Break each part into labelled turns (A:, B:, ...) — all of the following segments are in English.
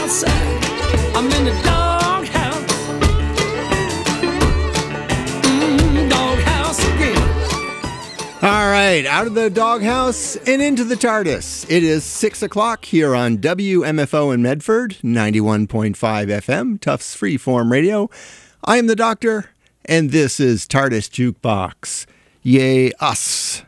A: outside. I'm in the doghouse. Doghouse again.
B: All right, out of the doghouse and into the TARDIS. It is 6 o'clock here on WMFO in Medford, 91.5 FM, Tufts Freeform Radio. I am the Doctor, and this is TARDIS Jukebox. Yay, us.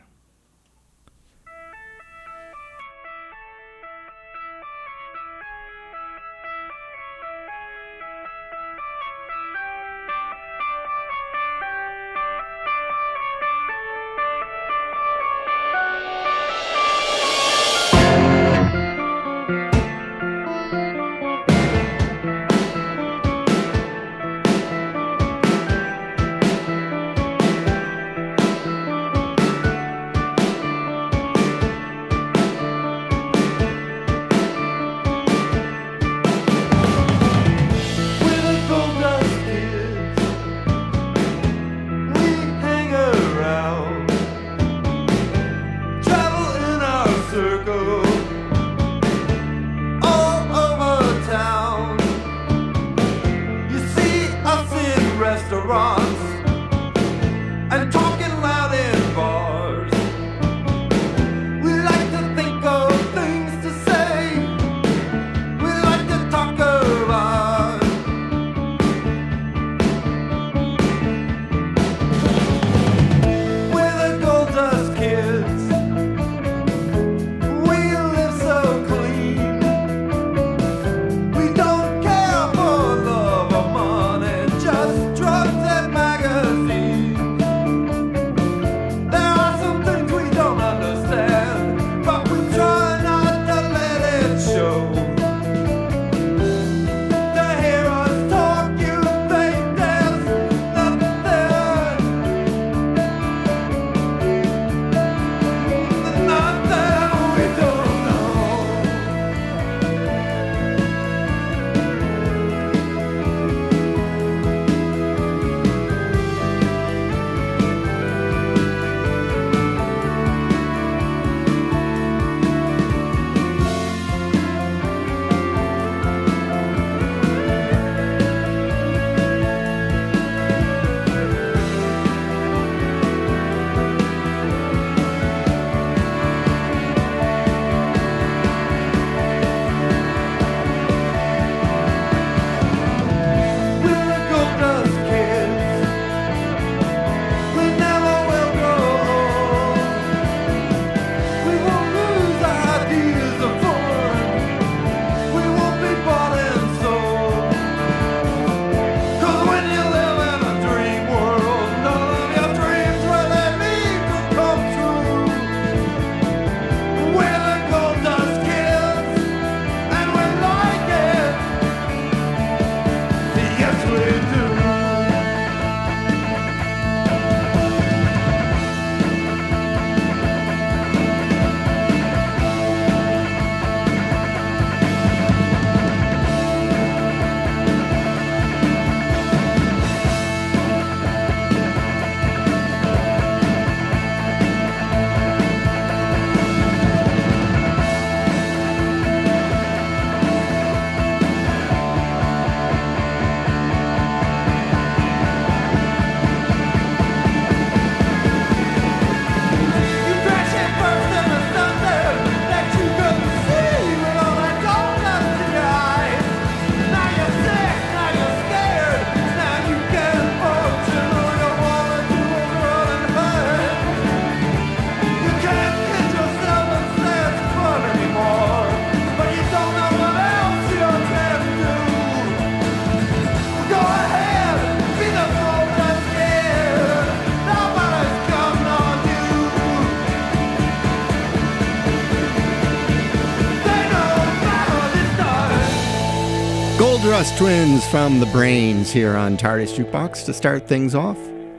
B: Goldrust Twins from the Brains here on TARDIS Jukebox to start things off.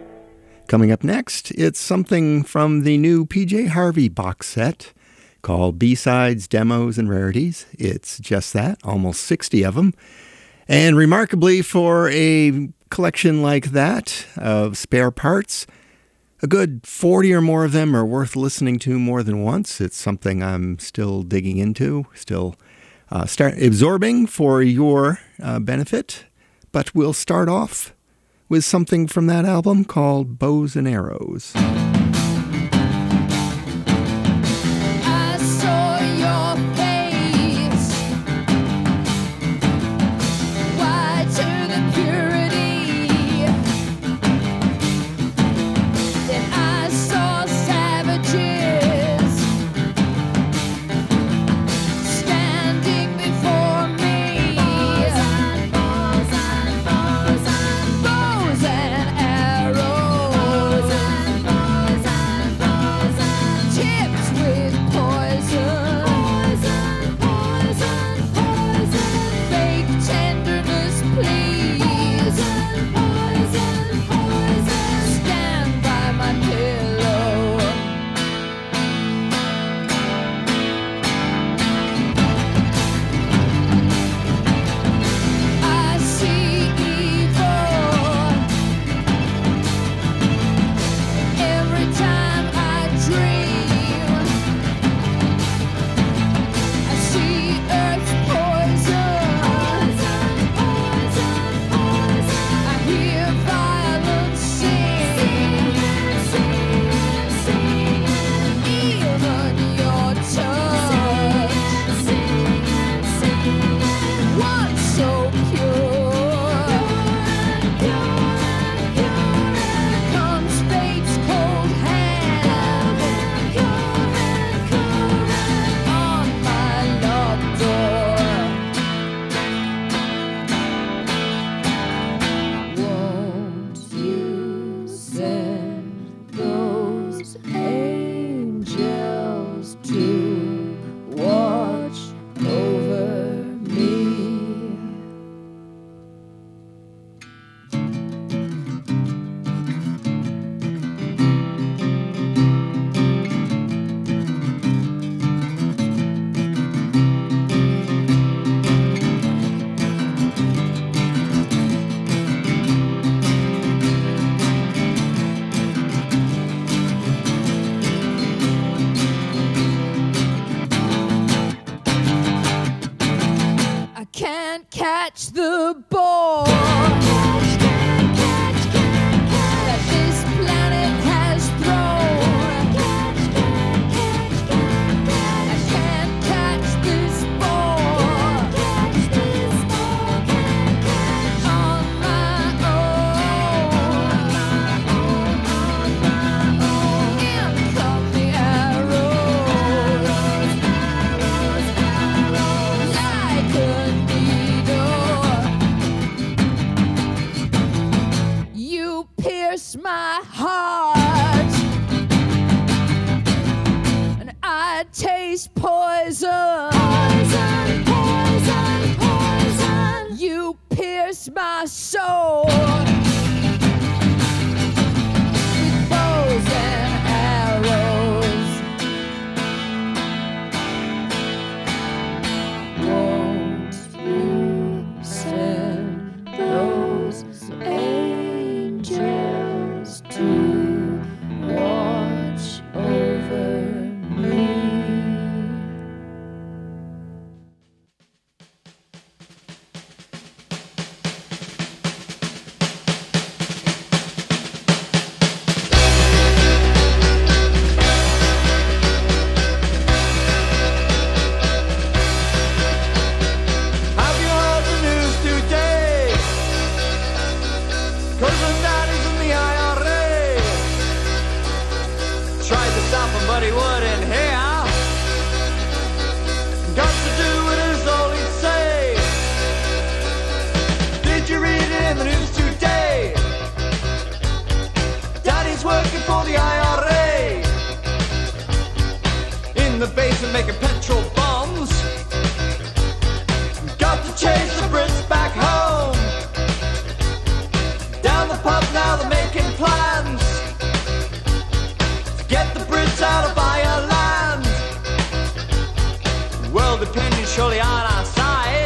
B: Coming up next, it's something from the new PJ Harvey box set called B-Sides, Demos, and Rarities. It's just that, almost 60 of them. And remarkably, for a collection like that of spare parts, a good 40 or more of them are worth listening to more than once. It's something I'm still digging into, still start absorbing for your benefit. But we'll start off with something from that album called Bows and Arrows.
C: Surely on our side.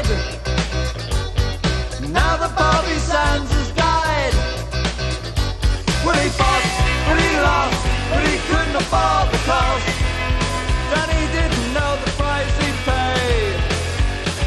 C: Now the Bobby Sands has died. Well, he fought, but he lost, but he couldn't afford the cost. Danny didn't know the price he'd pay.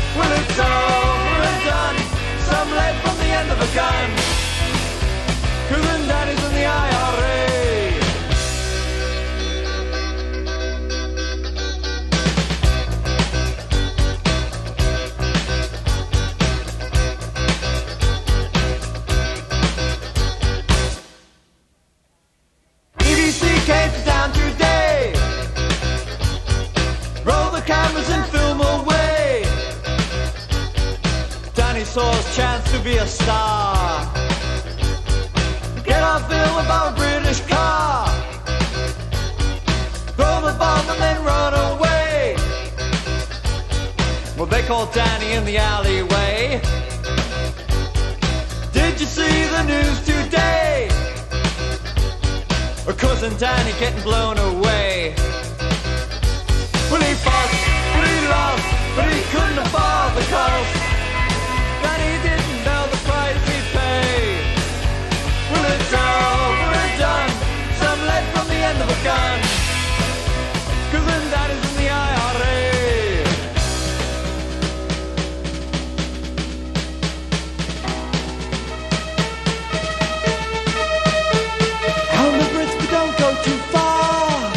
C: saw his chance to be a star. Get a film about a British car, throw the bomb and then run away. Well, they called Danny in the alleyway. Did you see the news today? Or cousin Danny getting blown away. Well, he fought, but he lost, but he couldn't afford the cost. Danny didn't know the price he'd pay. Well, it's over and done, some lead from the end of a gun. Cousin Danny's in the IRA. Don't go too far.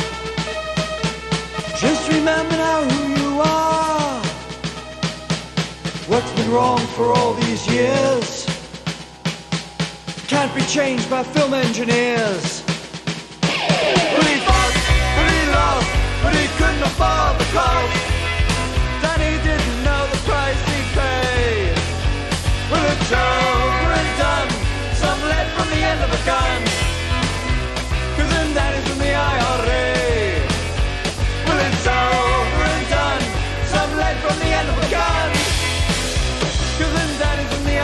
C: Just remember now who you are. What's been wrong for all these years can't be changed by film engineers. But he fought, but he lost, but he couldn't afford the cost. Danny didn't know the price he'd pay. Well, it's over and done, some lead from the end of a gun. Cousin Danny's in the IRA. Well, it's over and done, some lead from the end of a gun. Cousin Danny's in the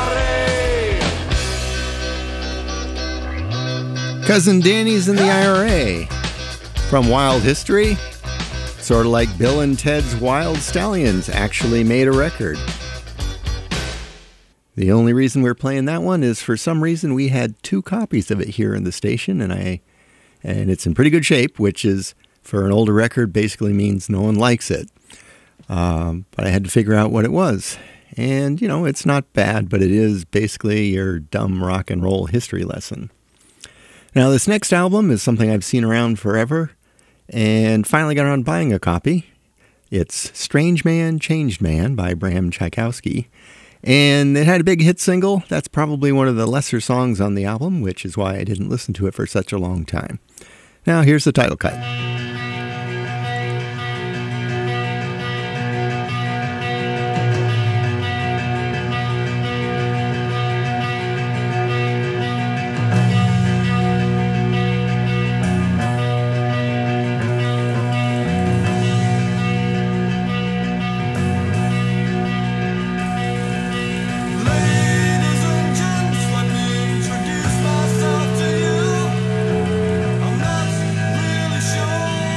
C: IRA.
B: Cousin Danny's in the IRA. From Wild History, sort of like Bill and Ted's Wild Stallions actually made a record. The only reason we're playing that one is for some reason we had 2 copies of it here in the station, and it's in pretty good shape, which is, for an older record, basically means no one likes it. But I had to figure out what it was. And, you know, it's not bad, but it is basically your dumb rock and roll history lesson. Now, this next album is something I've seen around forever, and finally got around buying a copy. It's Strange Man, Changed Man by Bram Tchaikovsky. And it had a big hit single. That's probably one of the lesser songs on the album, which is why I didn't listen to it for such a long time. Now, here's the title cut.
D: Introduce myself to you. I'm not really sure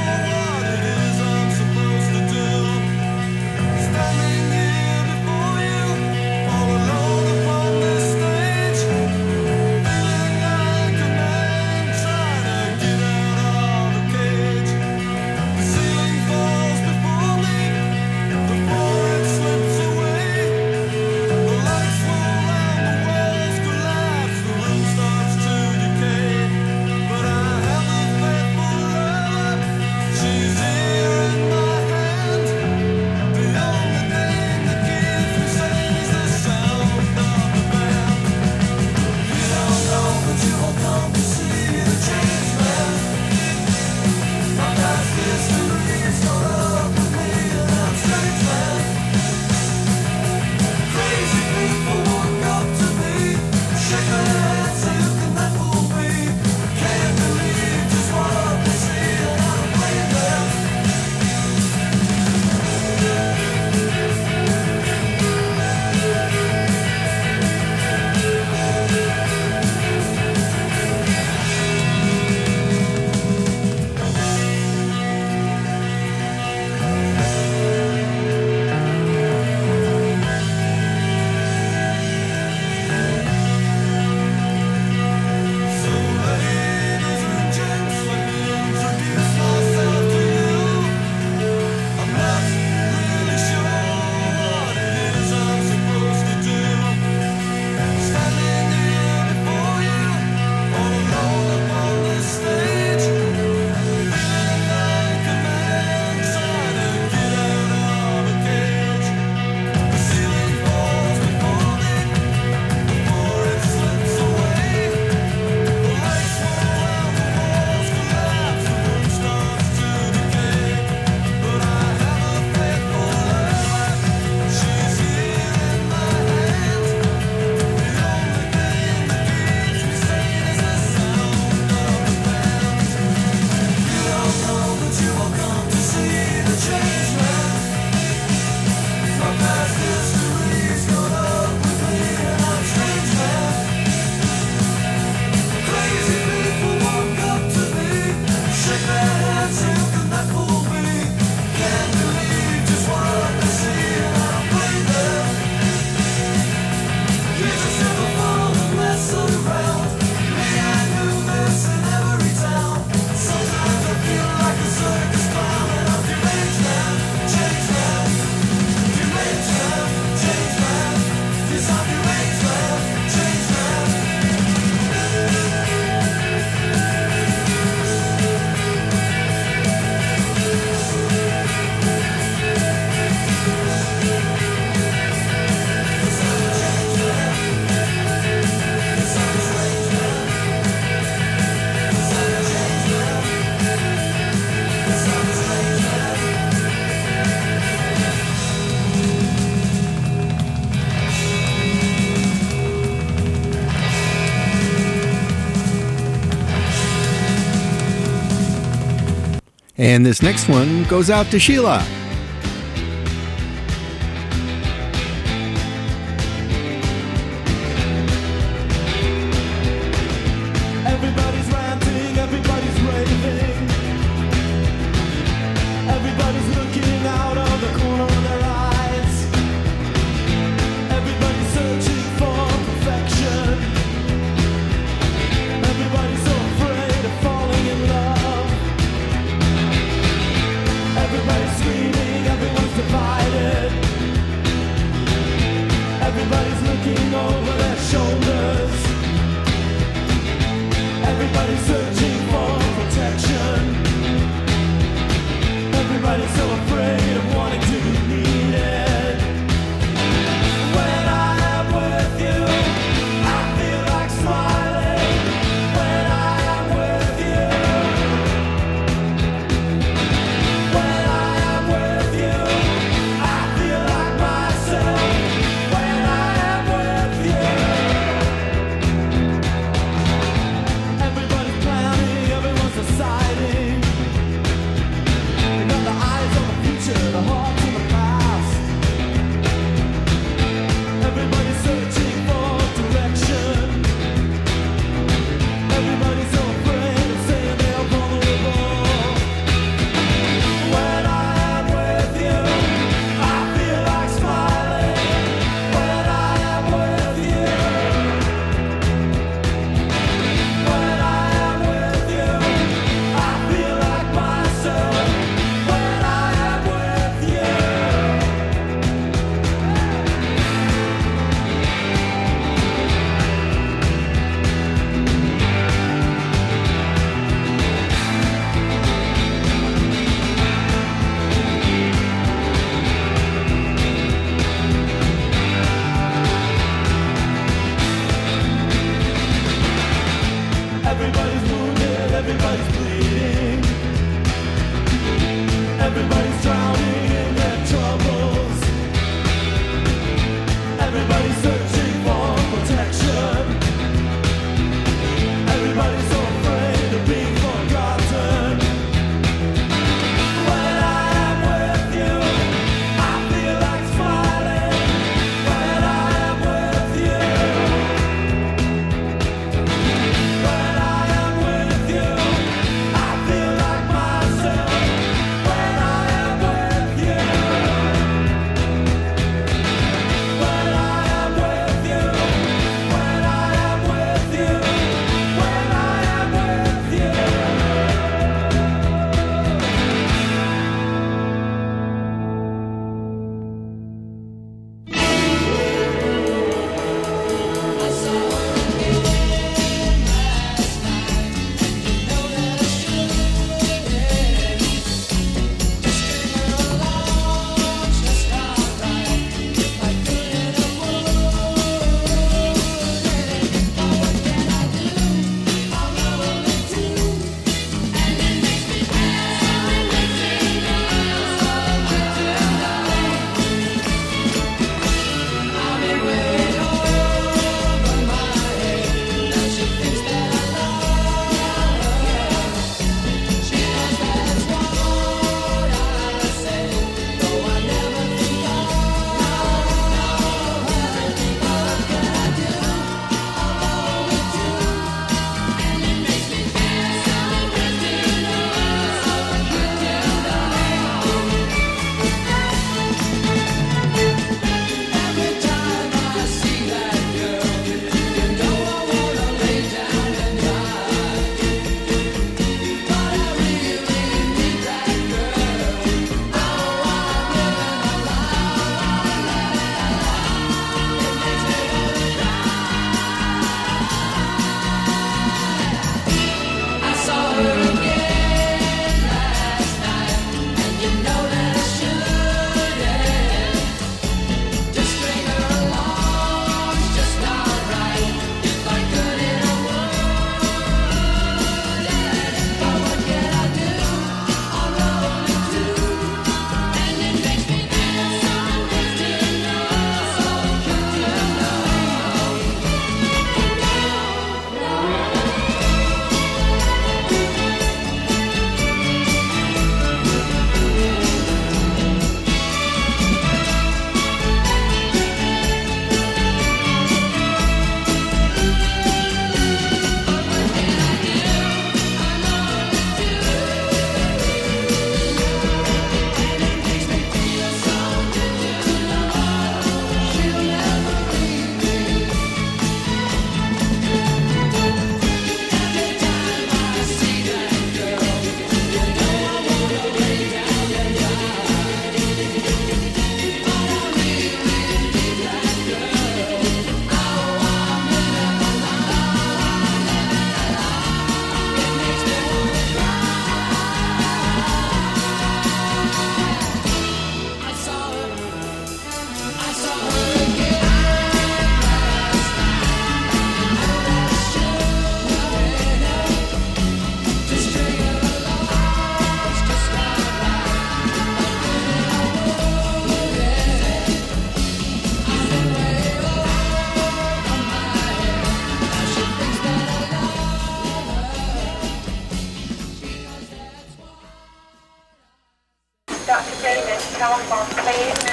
B: And this next one goes out to Sheila.
C: Everybody's ranting, everybody's raving. Everybody's looking out of the corner of their eyes. Everybody's searching for perfection. Everybody's so afraid of falling in love. Everybody's screaming.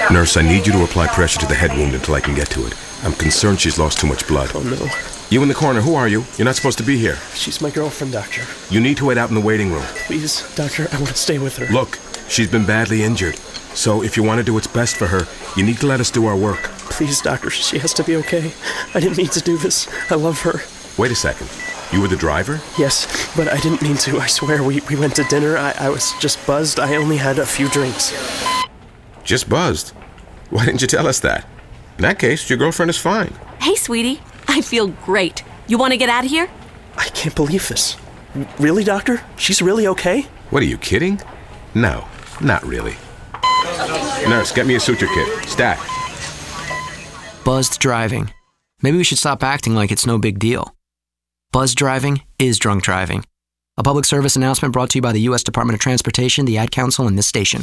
D: Nurse, I need you to apply pressure to the head wound until I can get to it. I'm concerned she's lost too much blood.
E: Oh, no.
D: You in the corner, who are you? You're not supposed to be here.
E: She's my girlfriend, Doctor.
D: You need to wait out in the waiting room.
E: Please, Doctor, I want to stay with her.
D: Look, she's been badly injured. So if you want to do what's best for her, you need to let us do our work.
E: Please, Doctor, she has to be okay. I didn't mean to do this. I love her.
D: Wait a second. You were the driver?
E: Yes, but I didn't mean to. I swear, we went to dinner. I was just buzzed. I only had a few drinks.
D: Just buzzed? Why didn't you tell us that? In that case, your girlfriend is fine.
F: Hey, sweetie. I feel great. You want to get out of here?
E: I can't believe this. Really, Doctor? She's really okay?
D: What, are you kidding? No, not really. Nurse, get me a suture kit. Stat.
G: Buzzed driving. Maybe we should stop acting like it's no big deal. Buzzed driving is drunk driving. A public service announcement brought to you by the U.S. Department of Transportation, the Ad Council, and this station.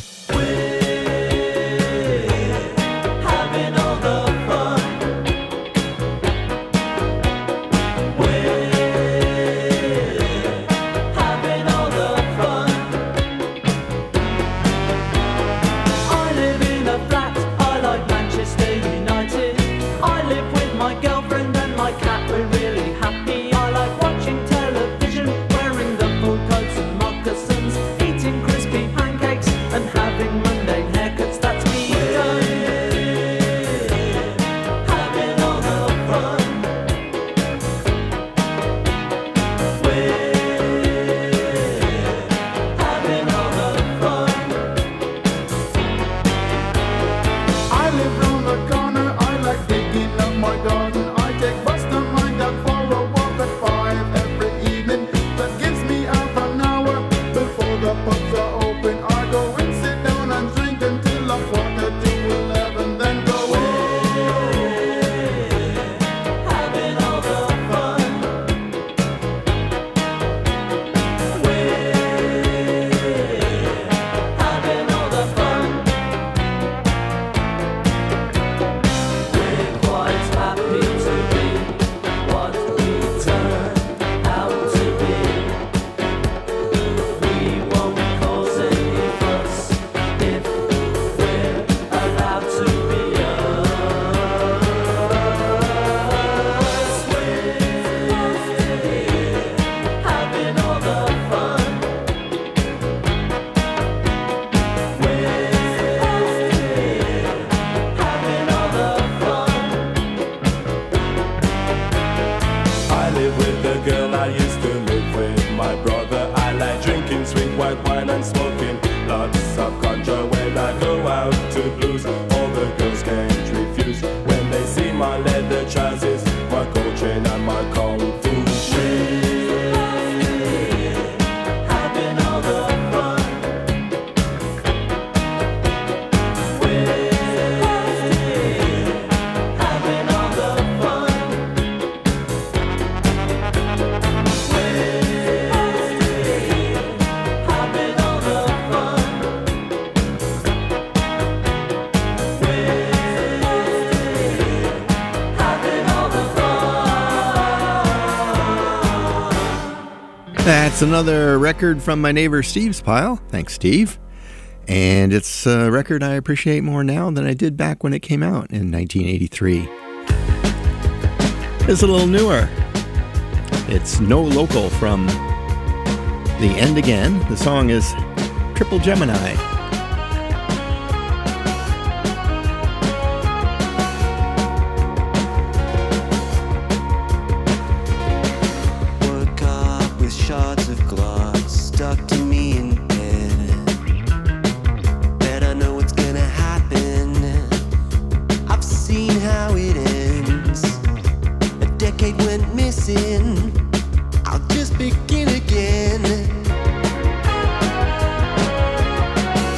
B: That's another record from my neighbor Steve's pile. Thanks, Steve. And it's a record I appreciate more now than I did back when it came out in 1983. It's a little newer. It's No Local from The End Again. The song is Triple Gemini.
H: I'll just begin again.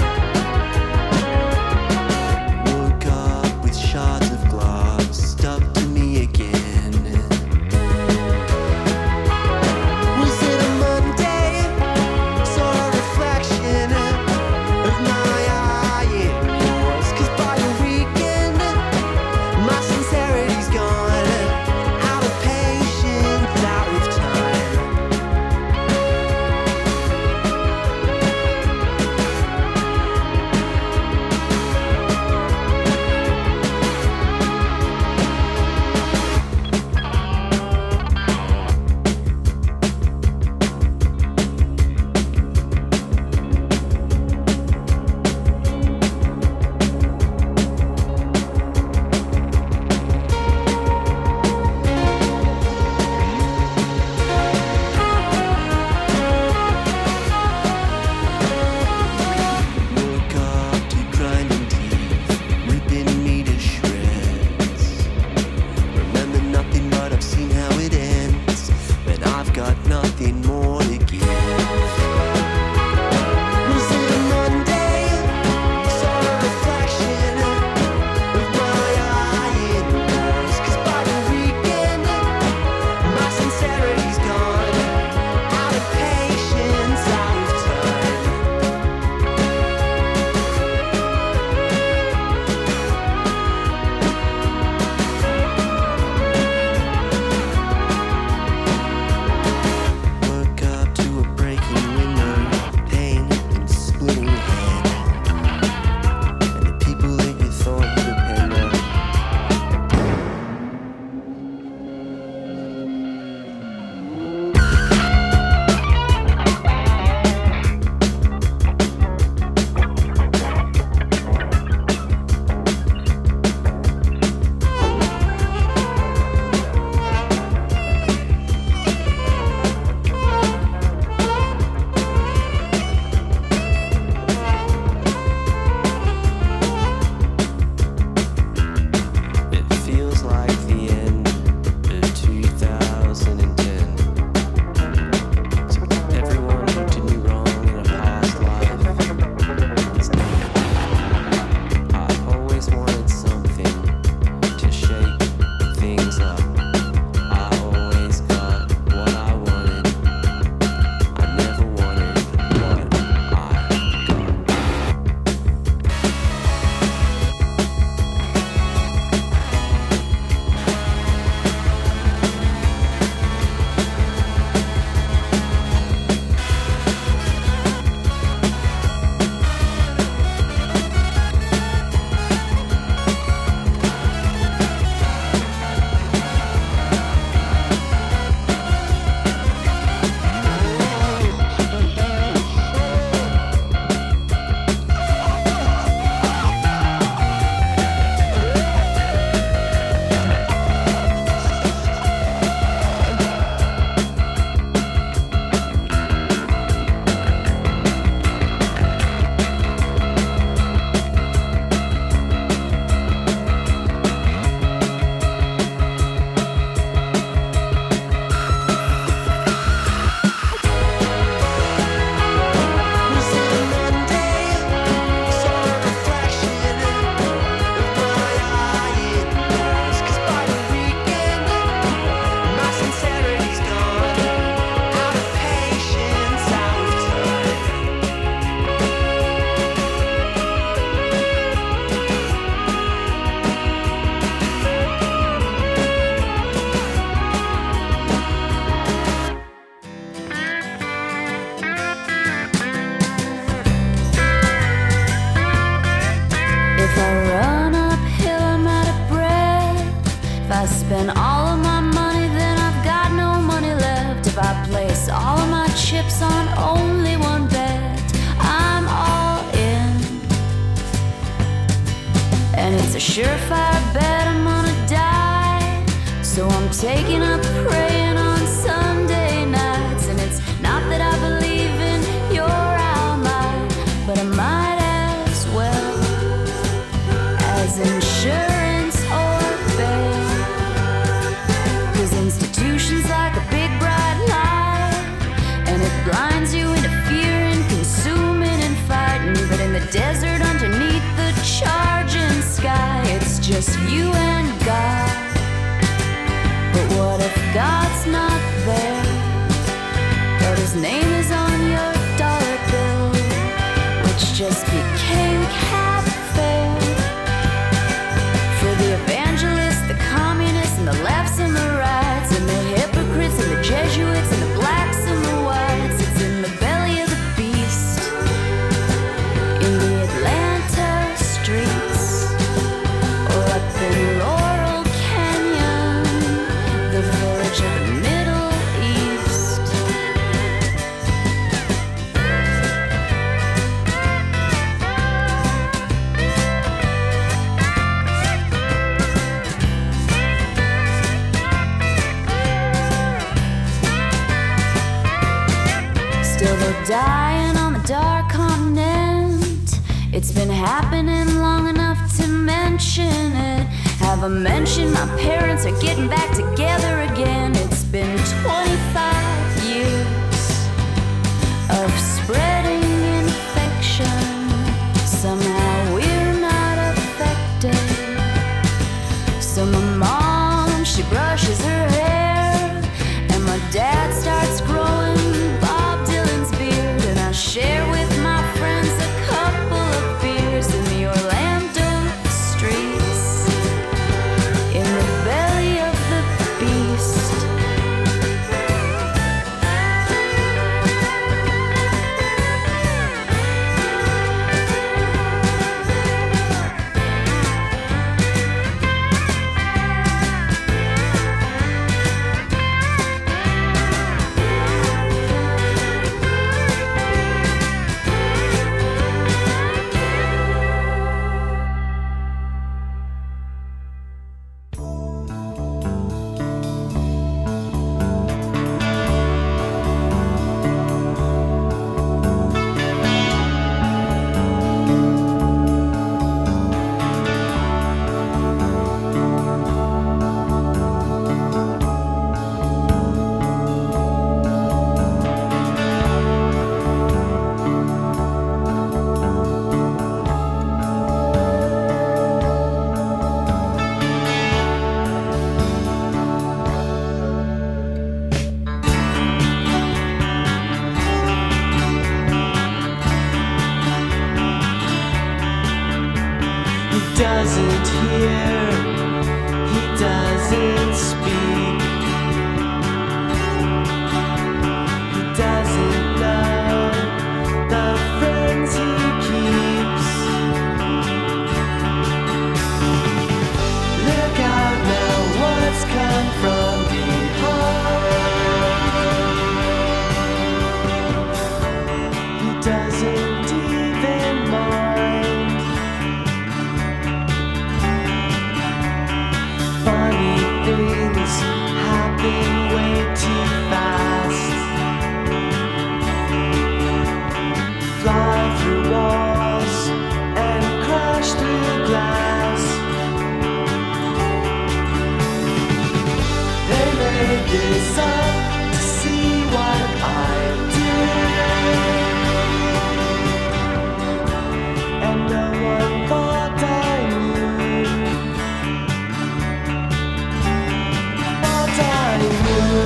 H: spend all of my money, then I've got no money left. If I place all of my chips on only one bet, I'm all in. And it's a surefire bet I'm gonna die. So I'm taking up praying on Sunday nights. And it's not that I believe in your I'll might, but I might as well as insurance or bail. 'Cause institutions like a big bright light, and it blinds you into fear and consuming and fighting. But in the desert underneath the charging sky, it's just you and God. But what if God's not there, but his name is on your dollar bill, which just became cat fare for the evangelists, the communists, and the lefts and the rights, and the hypocrites and the Jesuits and the blacks and the whites. It's in the belly of the beast, in the Atlanta streets, or up in Laurel Canyon, the village of the Middle East. Still they're dying on the dark continent. It's been happening long enough to mention it. Have I mentioned my parents are getting back together again? It's been 25 years of spreading infection. Somehow we're not affected. So my mom, she brushes her hair, and my dad starts growing Bob Dylan's beard. And I share with my friends a couple of beers in the Orlando streets, in the belly of the beast.
C: Doesn't hear, he doesn't speak, he doesn't know the friends he keeps. Look out now, what's come from behind. He doesn't even mind. Funny things happen way too fast. Fly through walls and crash through glass. They made this up to see what I do, and no one thought I knew. Thought I knew.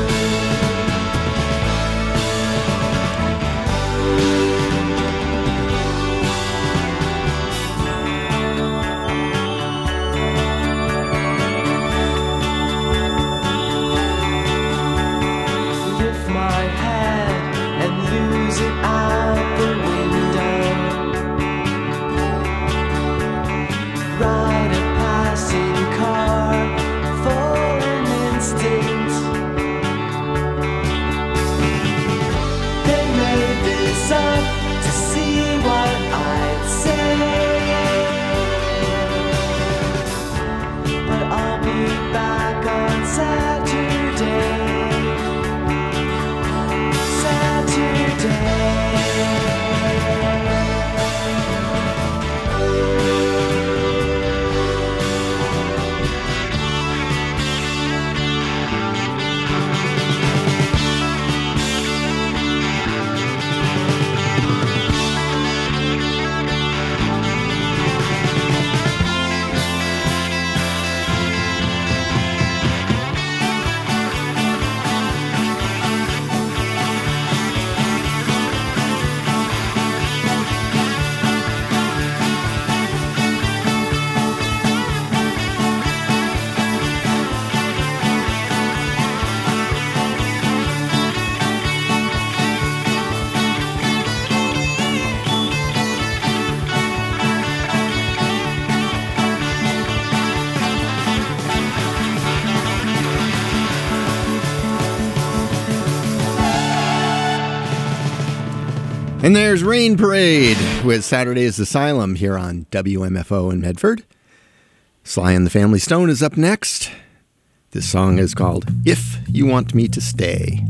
B: And there's Rain Parade with Saturday's Asylum here on WMFO in Medford. Sly and the Family Stone is up next. This song is called If You Want Me to Stay.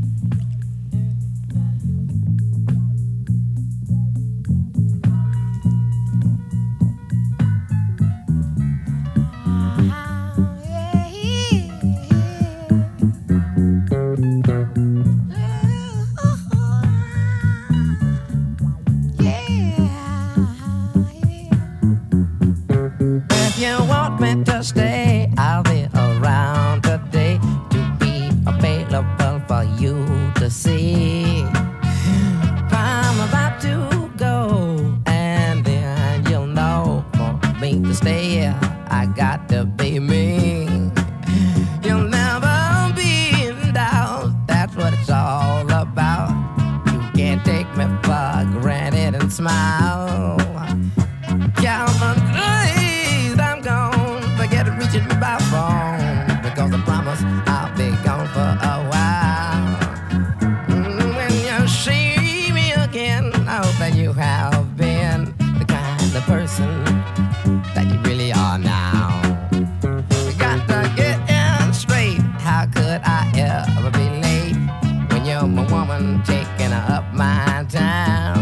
I: If you want me to stay, I'll be around today to be available for you to see. I'm about to go, and then you'll know for me to stay, I got to be me. You'll never be in doubt, that's what it's all about. You can't take me for granted and smile. Come on, please, I'm gone. Forget reaching me by phone, because I promise I'll be gone for a while. When you see me again, I hope that you have been the kind of person that you really are now. We got to get in straight. How could I ever be late when you're my woman taking up my time?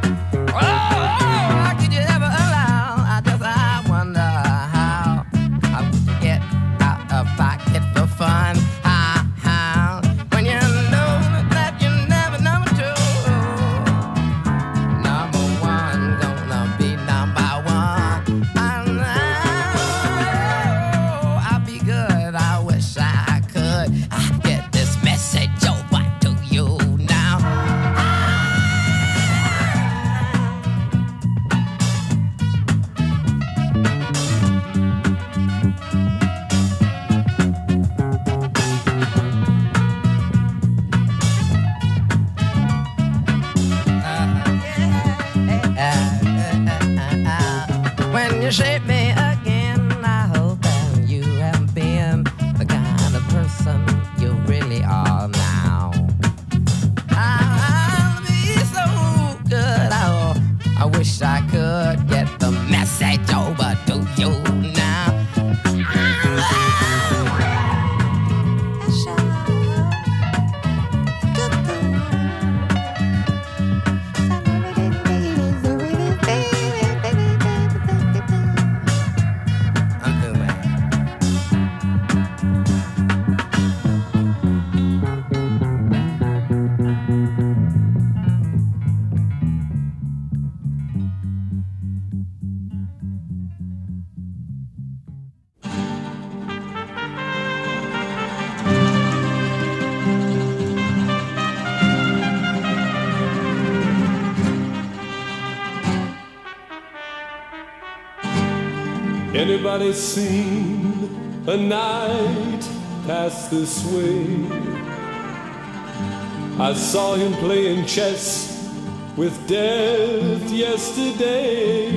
I: When you shape me again, I hope that you have been the kind of person you really are now. I'll be so good. I wish I could get the message over to you now.
J: Anybody seen a night pass this way? I saw him playing chess with death yesterday.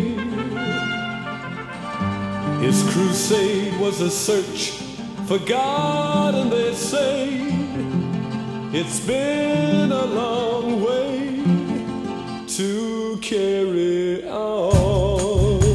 J: His crusade was a search for God, and they say it's been a long way to carry on.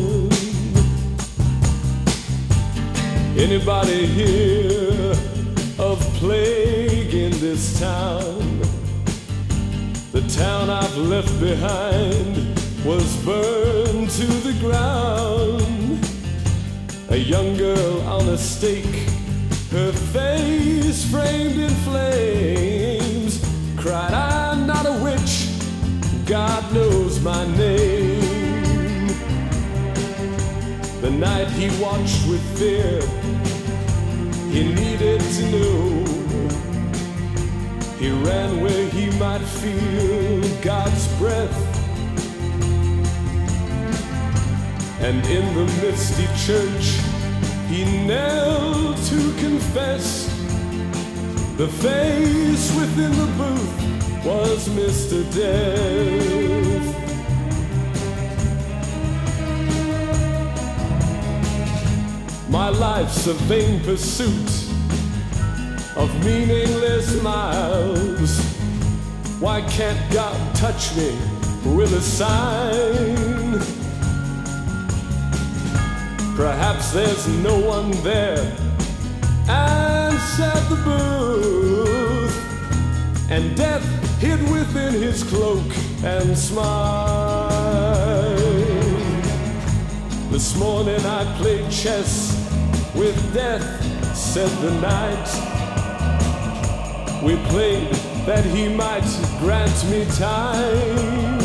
J: Anybody hear of plague in this town? The town I've left behind was burned to the ground. A young girl on a stake, her face framed in flames, cried, "I'm not a witch, God knows my name." The night he watched with fear, he needed to know. He ran where he might feel God's breath. And in the misty church, he knelt to confess. The face within the booth was Mr. Death. My life's a vain pursuit of meaningless miles. Why can't God touch me with a sign. Perhaps there's no one there, and said the booth, and death hid within his cloak and smiled. This morning I played chess with death, said the knight. We played that he might grant me time.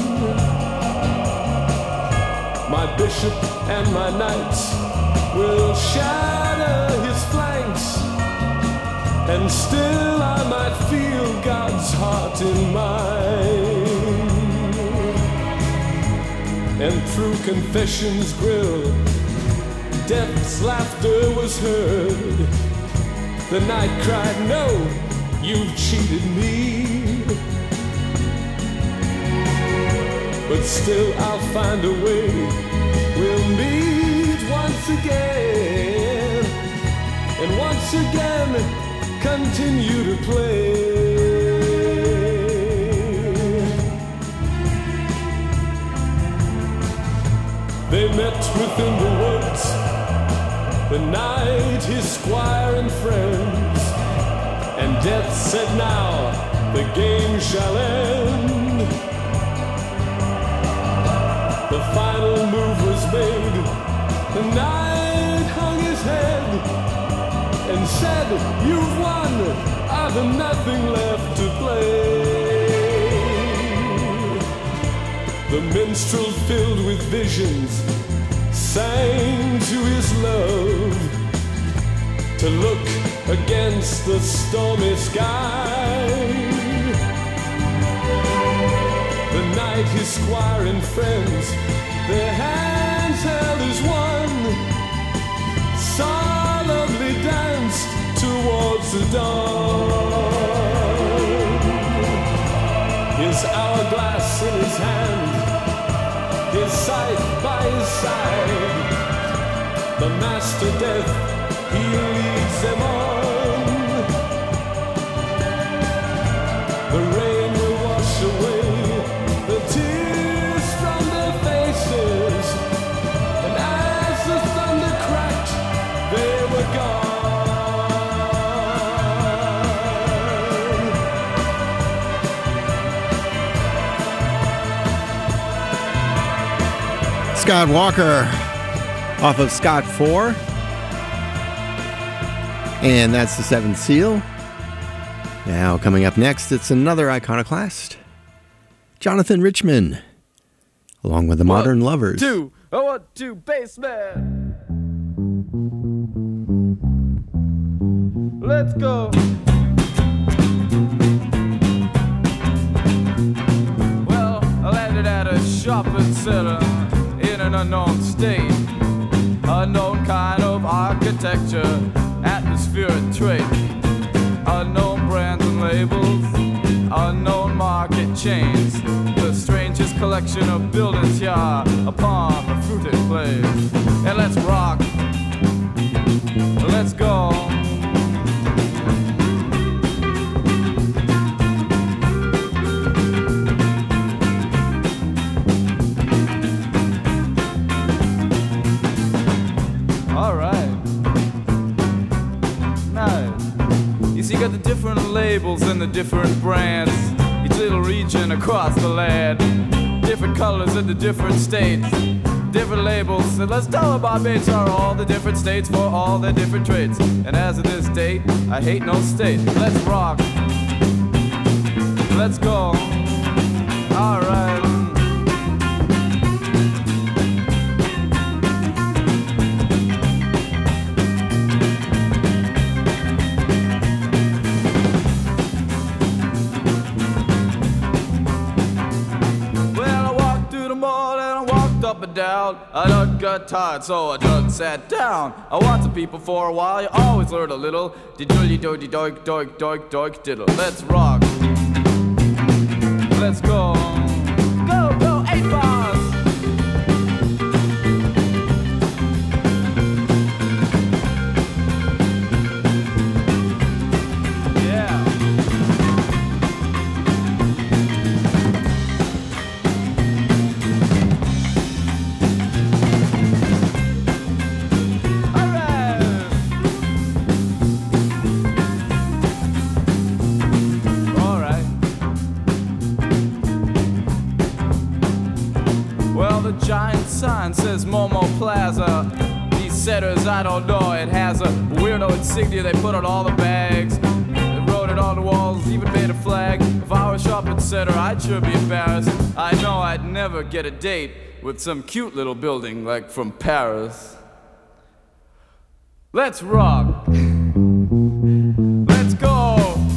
J: My bishop and my knights will shatter his flanks, and still I might feel God's heart in mine. And through confession's grill, death's laughter was heard. The night cried, no, you've cheated me. But still I'll find a way. We'll meet once again, and once again continue to play. They met within the woods, the knight, his squire and friends, and death said, now the game shall end. The final move was made. The knight hung his head and said, you've won, I've nothing left to play. The minstrel, filled with visions, sang to his love to look against the stormy sky. The knight, his squire and friends, their hands held as one, solemnly danced towards the dawn. His hourglass in his hand, his scythe by his side, the master death, he leads them on. The rain will wash away the tears from their faces, and as the thunder cracked, they were gone.
B: Scott Walker off of Scott 4. And that's the Seventh Seal. Now, coming up next, it's another iconoclast, Jonathan Richman, along with the Modern Lovers.
C: 1, 2, bassman. Let's go. Well, I landed at a shopping center in an unknown state. Unknown kind of architecture, atmosphere and trait. Unknown brands and labels, unknown market chains. The strangest collection of buildings here upon the fruited plain. And let's rock, let's go. You got the different labels and the different brands, each little region across the land, different colors in the different states, different labels. And let's tell them our mates are all the different states for all their different traits. And as of this date, I hate no state. Let's rock, let's go. All right. Up and down, I done got tired, so I done sat down. I watched the people for a while, you always learn a little. Diddly doidy doik doik doik doik diddle. Let's rock, let's go. Go, go, 8 bars. Yeah.
K: setters, I don't know. It has a weirdo insignia they put on all the bags. They wrote it on the walls, even made a flag. If I was shopping center, I'd sure be embarrassed. I know I'd never get a date with some cute little building like from Paris. Let's rock. Let's go.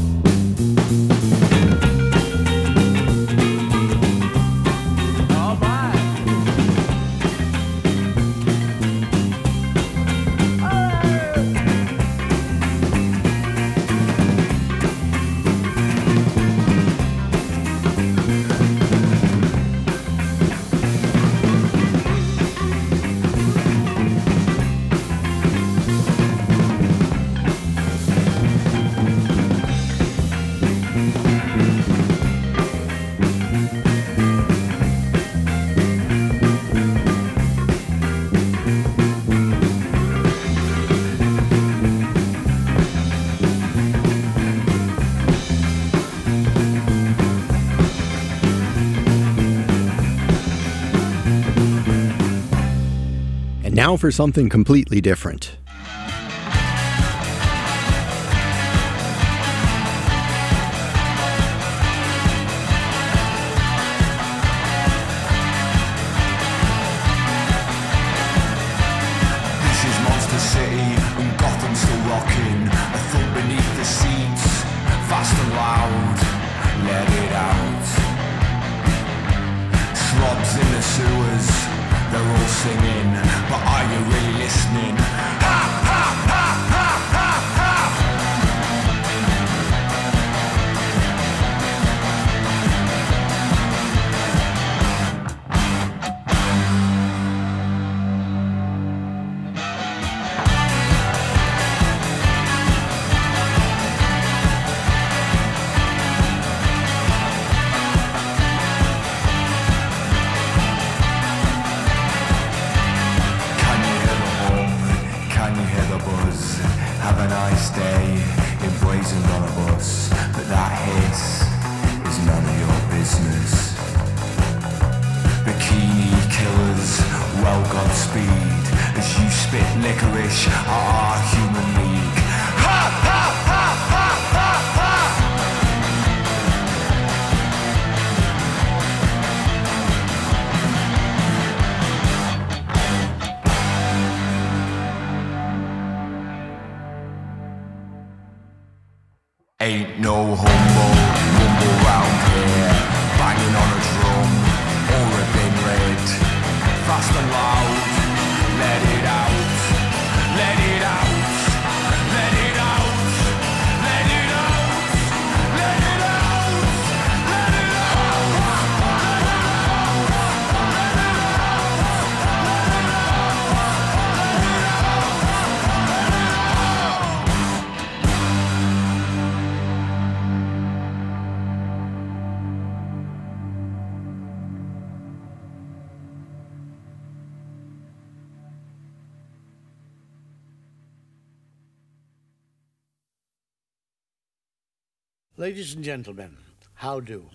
B: Now for something completely different.
L: This is Monster City and Gotham still rocking. A thump beneath the seats, fast and loud, let it out. Slobs in the sewers, they're all singing, but are you really listening? Ha, ha, ha, ha, ha, ha! Have a nice day, emblazoned on a bus, but that hiss is none of your business. Bikini killers, well Godspeed, as you spit licorice at our human league. Ha ha ha ha ha ha! Ain't no humble rumble round here, banging on a drum or a bin lid. Fast and loud, let it out, let it out, let it out, let it out, let it out, let it
M: Ladies and gentlemen, how do?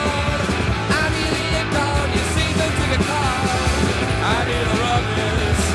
C: I need the rugged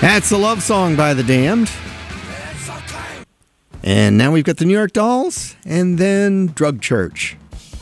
B: That's a love song by The Damned. And now we've got the New York Dolls and then Drug Church.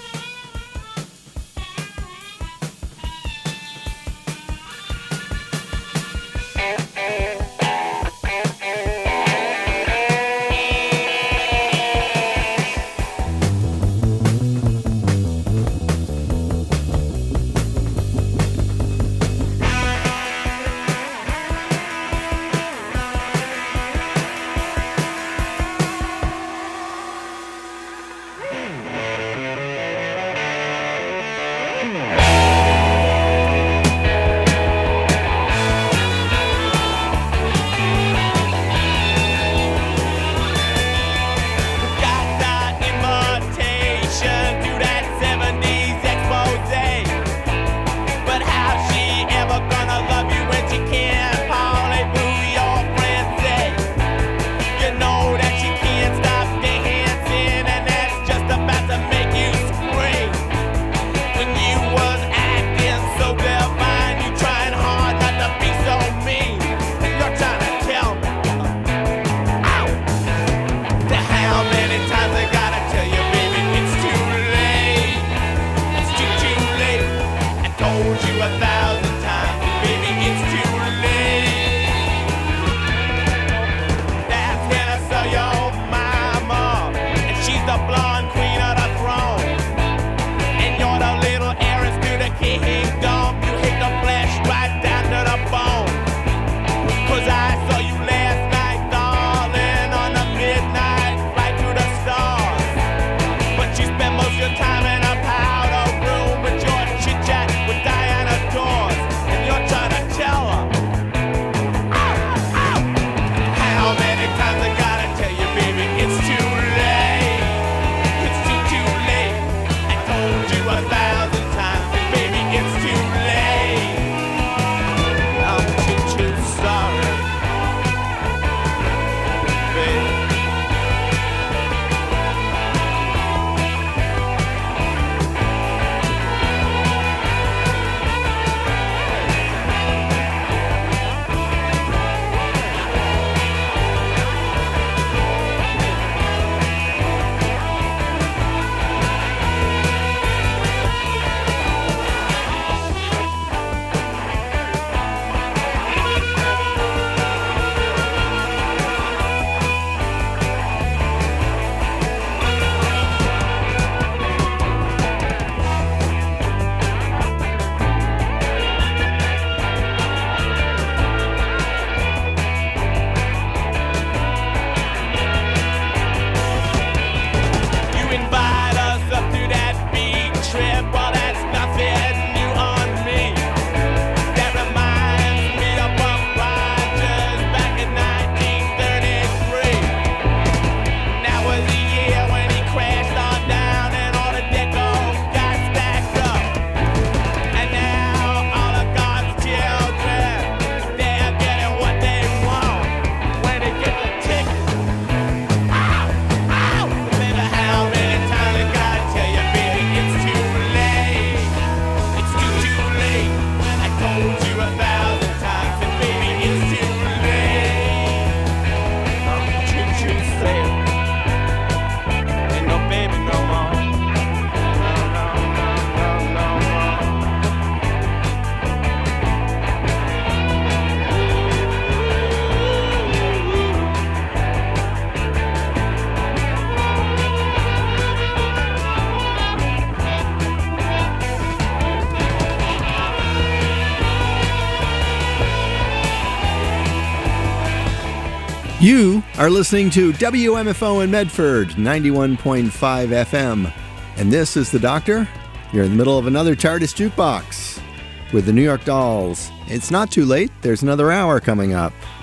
B: You are listening to WMFO in Medford, 91.5 FM. And this is The Doctor. You're in the middle of another TARDIS Jukebox with the New York Dolls. It's not too late. There's another hour coming up.